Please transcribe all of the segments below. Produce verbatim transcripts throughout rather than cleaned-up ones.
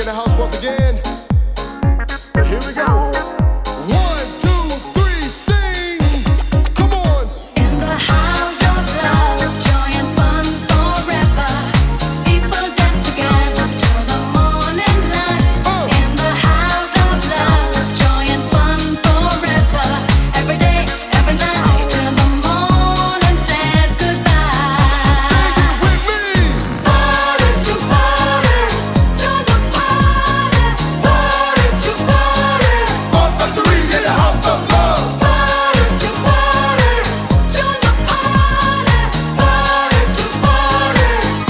the house once again. Here we go. One, two, three, sing. Come on. In the house of love, joy and fun forever. People dance together till the morning light. Oh. In the house of love, joy and fun forever. Every day, every night, till the morning says goodbye. Sing it with me. Party to party, join the party. Party to party, Fun Factory in the house of love. party to party, join the party. Party to party.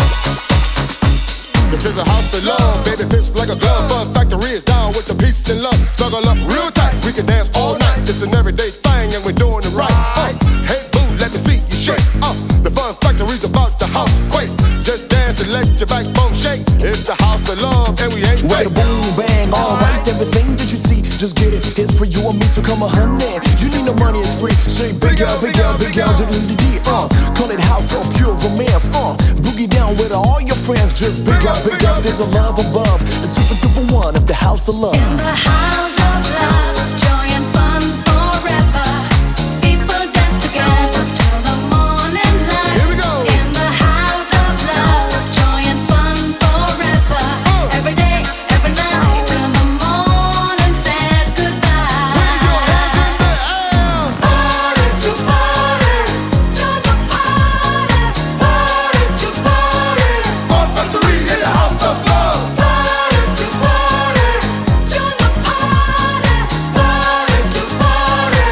This is a house of love, baby, fits like a glove. Fun Factory is down with the peace and love. Snuggle up real tight, we can dance all night. It's an everyday thing and we're doing it right. Uh, hey boo, let me see you shake. Uh, the Fun Factory's about the house quake. Just dance and let your backbone shake. It's the house of love and we ain't With a fake. boom bang, alright, everything that you see, just get it. It's for you and me, so come on, honey. You need no money, it's free. Say big girl, big girl, big girl, diddly-dee, uh. Call it house of pure romance, uh. Boogie down with all your friends, just big up, big up. There's a love above, the super duper one of the house of love. In the house of love, joy and fun forever. People dance together till the morning light. Here we go. In the house of love, joy and fun forever. Every day, every night, till the morning says goodbye. Wave your hands in the air. Party to party, join the party. Party to party, Fun Factory in the house of love. party to party, join the party. Party to party.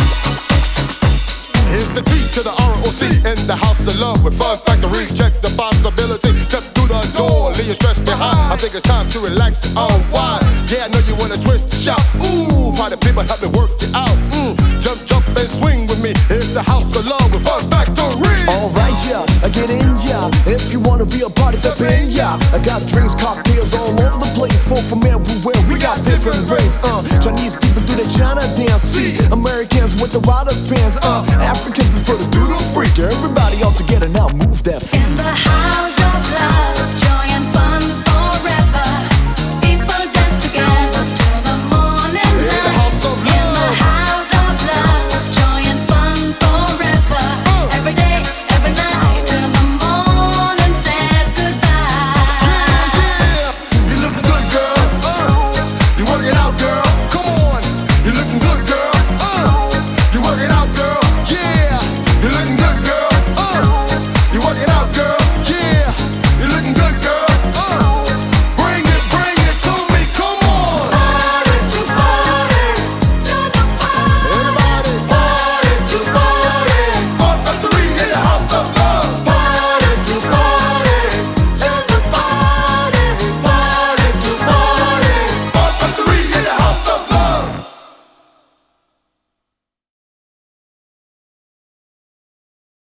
Here's the T to the R O C in the house of love with Fun Factory. Check the possibility. Step through the door, leave your stress behind. I think it's time to relax and unwind. Yeah, I know you wanna twist and shout. Ooh, party people help me work it out. Mm, jump, jump and swing with me. Here's the house of love with Fun Factory. Alright, yeah, I get in, yeah. If you wanna be a party, step in, yeah. I got drinks, cocktails all over the place. Folk from everywhere, we got different race. Uh, Chinese people do the China dance. See, Americans with the riders pants. Uh, Africans prefer to do the freak. Everybody